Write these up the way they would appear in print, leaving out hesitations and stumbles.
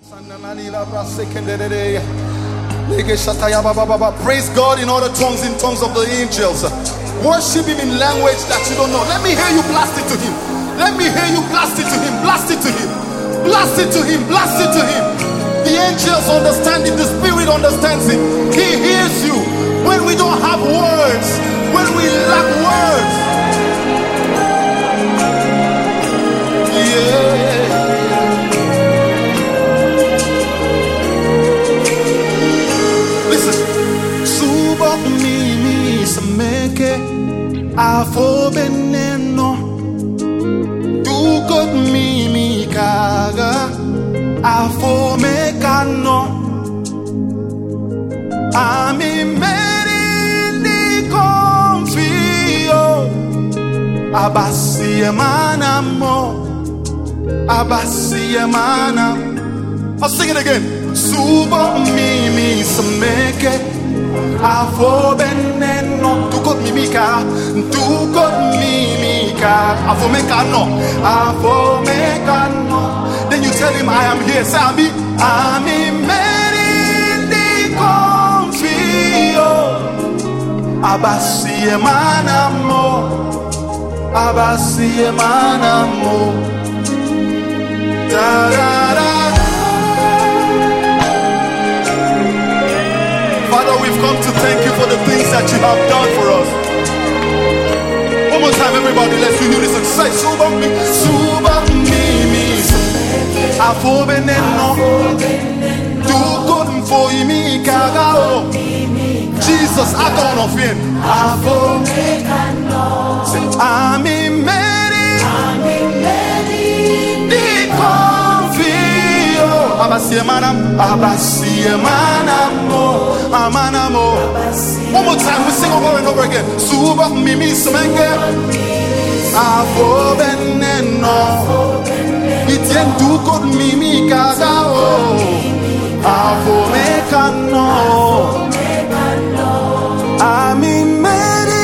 Praise God in other tongues, in tongues of the angels. Worship Him in language that you don't know. Let me hear you blast it to Him. Let me hear you blast it to Him. Blast it to Him. Blast it to Him. Blast it to Him. The angels understand it. The Spirit understands it. He hears you when we don't have words, when we lack words. Yeah. Afo beneno Tukot mimi kaga Afo mekano Ami meri di confio Abasi emanamo Abasi emanamo I'll sing it again. Subo mimi semeke Afo beneno Tukot mimika Tukot mimika Afo mekano Afo mekano. Then you tell him I am here. Say Ami meri di confio Abasi emanamo Abasi emanamo Da da da. Father, we've come to thank you for the things that you have done for us. One more time, everybody, let's do this and say, Suba mi, Afo beneno, Tukot mfo imi kagao. Jesus, I don't offend. Afo mekano, Ami meri, di confio. Abasi emanamo, amanamo. One more time, we sing over and over again. Suba mimi semenge, Afo beneno, Itien tukot mimi kagao, Afo mekano, Ami meri,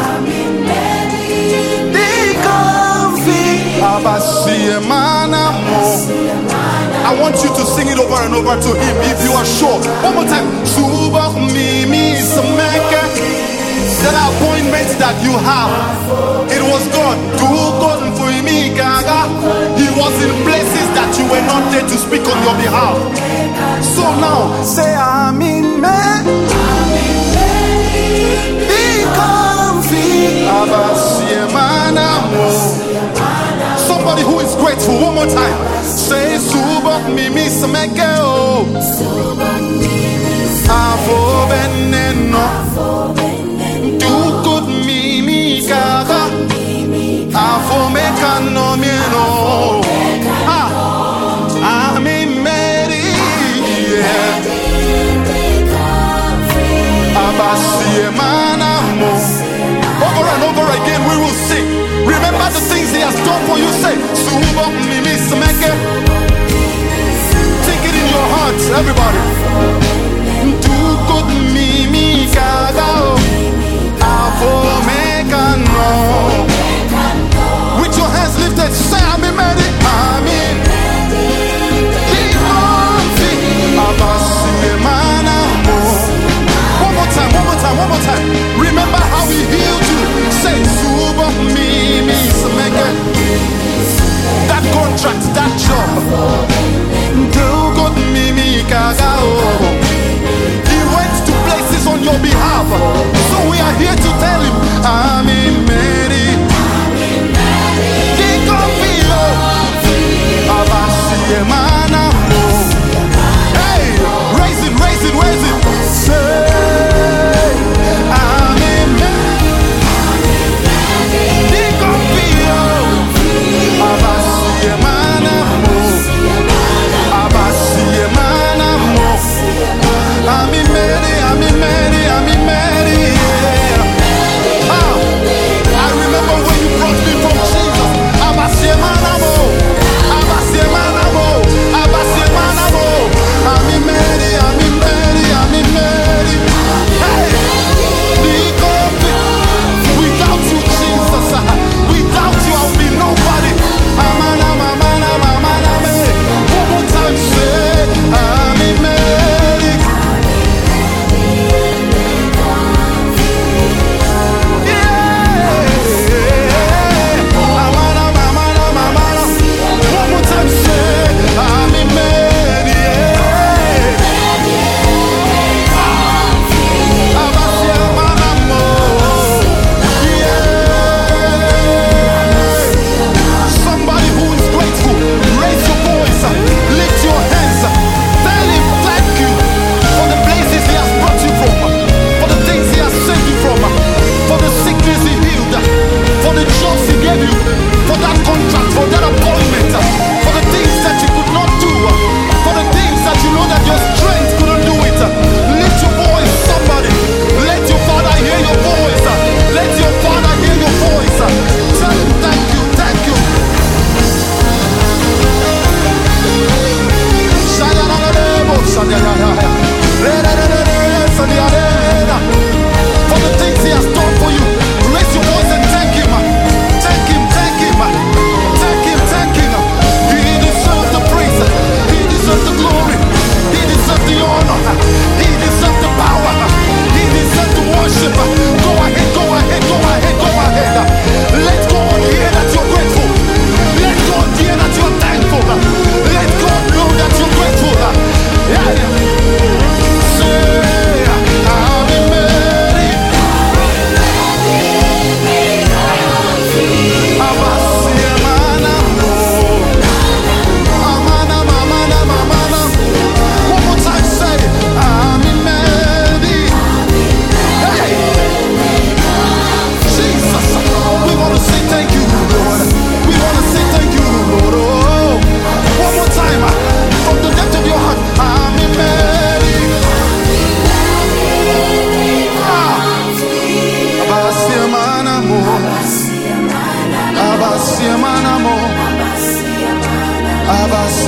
di konfi, Abasi emanamo. I want you to sing it over and over to him if you are sure. One more time. Suba mimi semeke. That appointment that you have, it was God. Do God for me, Gaga. He was in places that you were not there to speak on your behalf. So now say Amen. Be comfy. Somebody who is grateful. One more time. Say Suba mimi semeke o. Afo beneno. Tukot mimi kaga. Afo mekano mieno. Ami meri. Abasi emanamo. Over and over again we will sing. Remember the things he has done for you. Say Suba mimi semeke. Take it in your heart, everybody. Tukot mimi kaga. Afo mekano. With your hands lifted, say Ami meri. Amen. Abasi emanamo. One more time, one more time, one more time. Remember how he healed you. Say Suba mimi semeke. That contract, that job. Do good mimi kagao.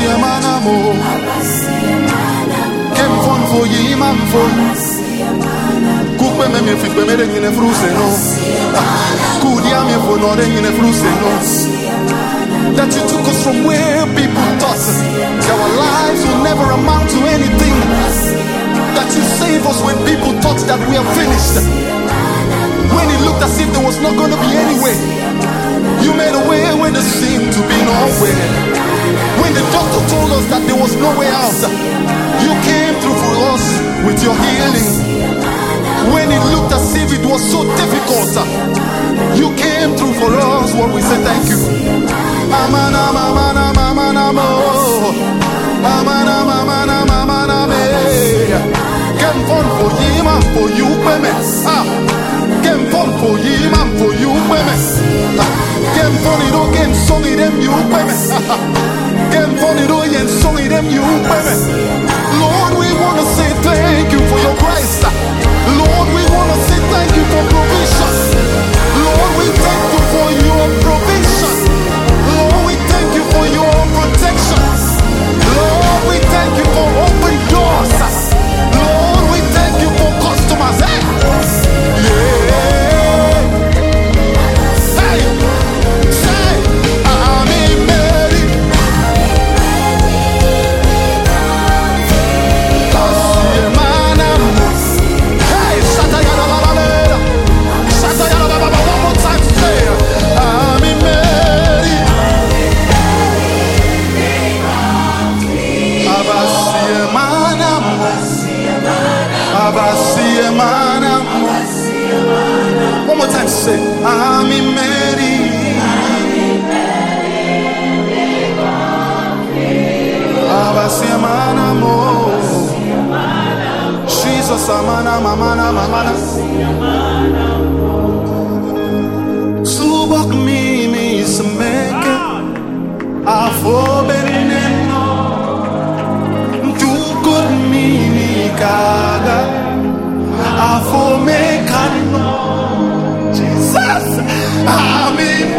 Kem fon for ye man for. Cook me fit me in a fruit no. Could ya me for no in a fruit no. That you took us from where people thought our lives will never amount to anything. That you save us when people thought that we are finished. When it looked as if there was not going to be any way, you made a way when there seemed to be no way. When the doctor told us that there was no way out, you came through for us with your healing. When it looked as if it was so difficult, you came through for us. What we say thank you. Amana mamana mamana mo. Amana mamana mamana me. Kem fon for ye man for you peme. Kem fon for ye man for you peme. Kem fon it again song it them you peme. Kem fon it again song it them you peme. Lord, we want to say thank you for your grace. Lord, we want to say thank you for provision. Lord, we thank you for your provision. Lord, we thank you for your protection. Lord, we thank you for open doors. Lord, we thank you for customers. Yeah. Say, I'm ready. Hey, one more time, say, I'm ready. One more time, say, I'm ready. Jesus, amana, mamana, mamana. Subak mi semeke, afobeneno. Tukut mi kaga, afomekano. Jesus, amen.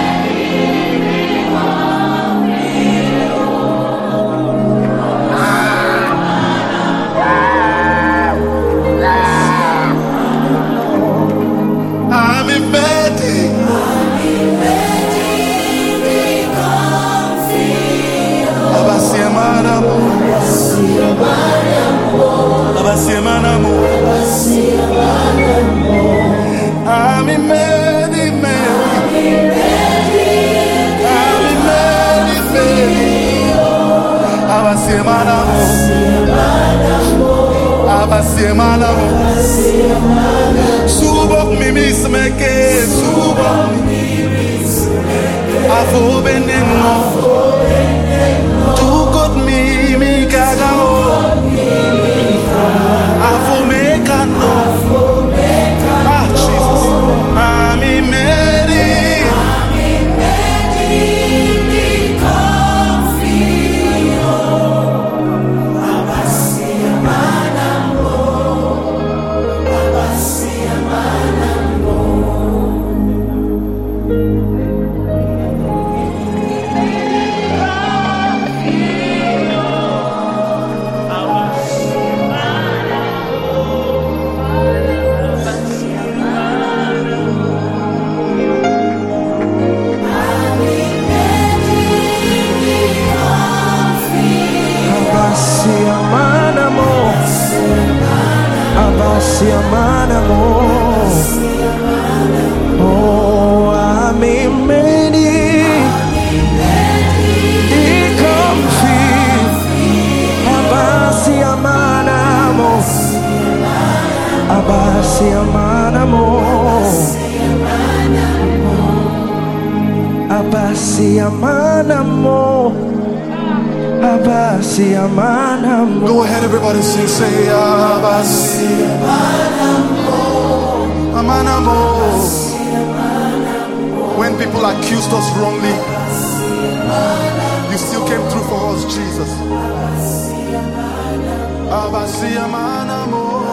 Subok mimi smeke, subok afo beneno, tukot mimi kagao, afo mekano. Ah, Jesus, ami meri, oh, I'm ready. Come feel, abasi amanamo, abasi amanamo, abasi amanamo. Go ahead, everybody, sing, say, abasi amanamo. When people accused us wrongly, you still came through for us, Jesus. Abasi amanamo.